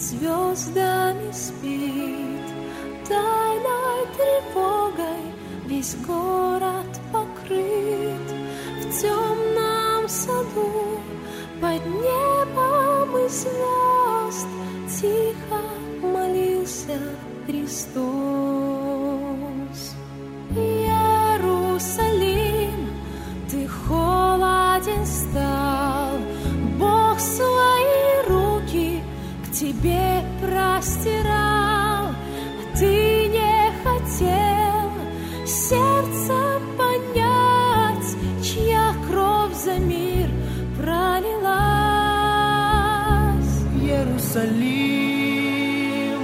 звездами спит, тайной тревогой весь город покрыт. В темном саду под небом и звезд тихо молился Христос. Иерусалим, ты холоден стал, Бог свои руки к тебе простирал, а ты не хотел сердцем понять, чья кровь за мир пролилась. Иерусалим,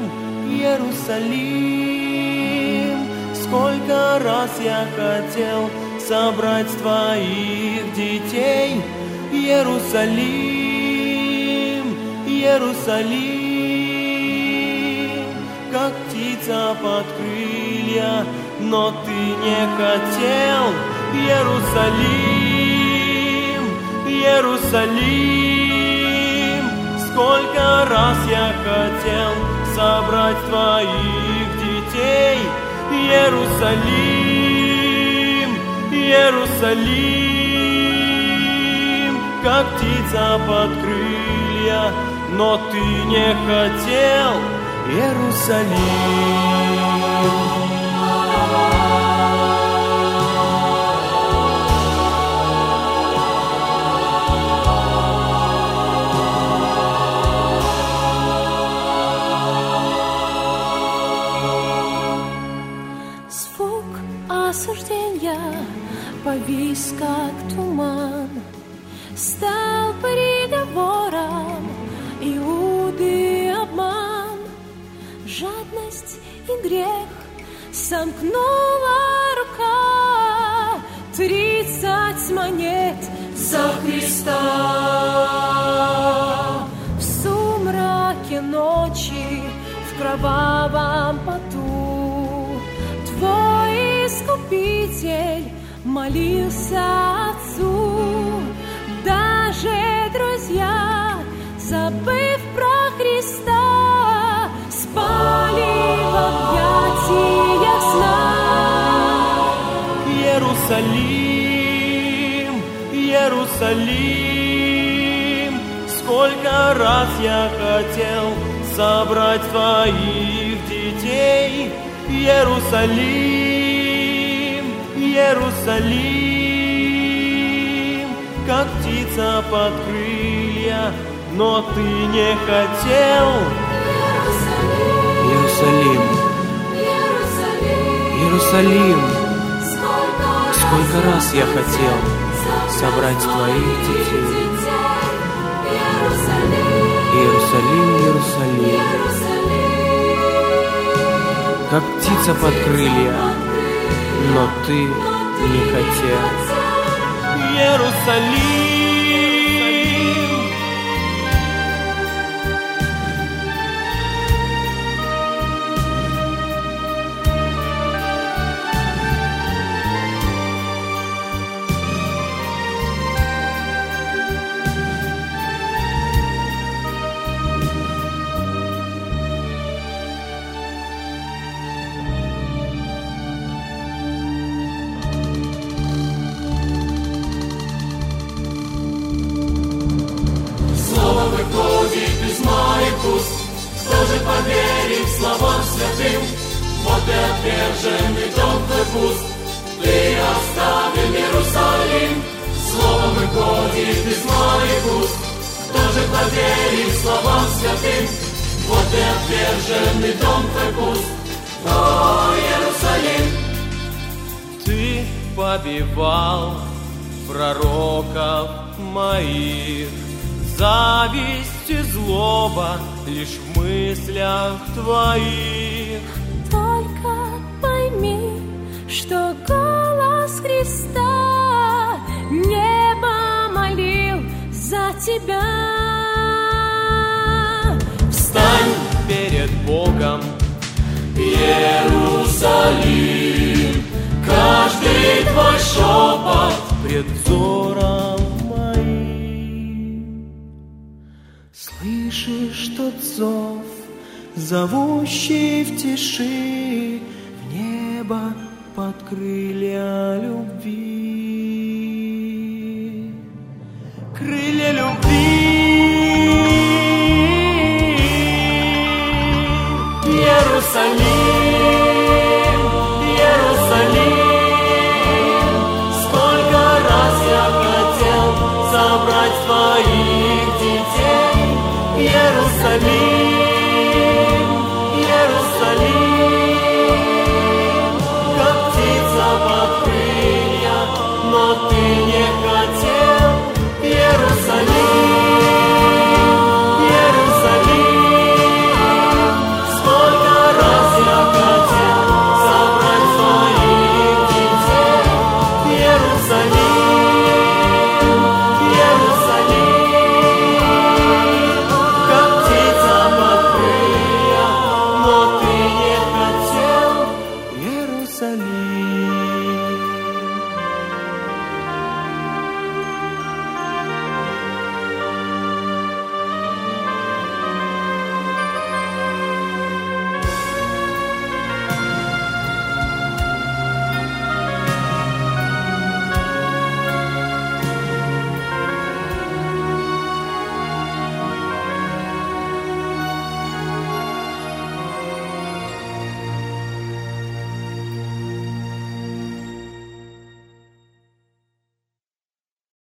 Иерусалим, сколько раз я хотел собрать твоих детей. Иерусалим, Иерусалим, как птица под крылья, но ты не хотел. Иерусалим, Иерусалим, сколько раз я хотел собрать твоих детей. Иерусалим, Иерусалим, как птица под крылья, но ты не хотел. Иерусалим. Повис, как туман, стал приговором Иуды обман. Жадность и грех сомкнула рука, 30 монет за Христа. В сумраке ночи, в кровавом поту, твой искупитель молился Отцу. Даже друзья, забыв про Христа, спали в объятиях сна. Иерусалим, Иерусалим, сколько раз я хотел собрать твоих детей. Иерусалим, Иерусалим, как птица под крылья, но ты не хотел. Иерусалим, Иерусалим, сколько раз я хотел собрать твоих детей. Иерусалим, Иерусалим, как птица под крылья, но ты не хотел. Иерусалим. Кто же поверит словам святым? Вот и отверженный дом твой пуст. Ты оставил Иерусалим, слово выходит из моих уст. Кто же поверит словам святым? Вот и отверженный дом твой пуст. О, Иерусалим! Ты побивал пророков моих, зависть и злоба лишь в мыслях твоих. Только пойми, что голос Христа небо молил за тебя. Встань перед Богом, Иерусалим, каждый твой шепот пред взором моим. Слышишь тот зов зовущий в тиши, в небо под крылья любви. Крылья любви. Иерусалим, Иерусалим, сколько раз я хотел собрать твоих детей. Иерусалим, Иерусалим, как птица под крылья, но ты не хотел. Иерусалим, Иерусалим, сколько раз я хотел собрать твоих детей. Иерусалим, Иерусалим, как птица под крылья, но ты не хотел. Иерусалим.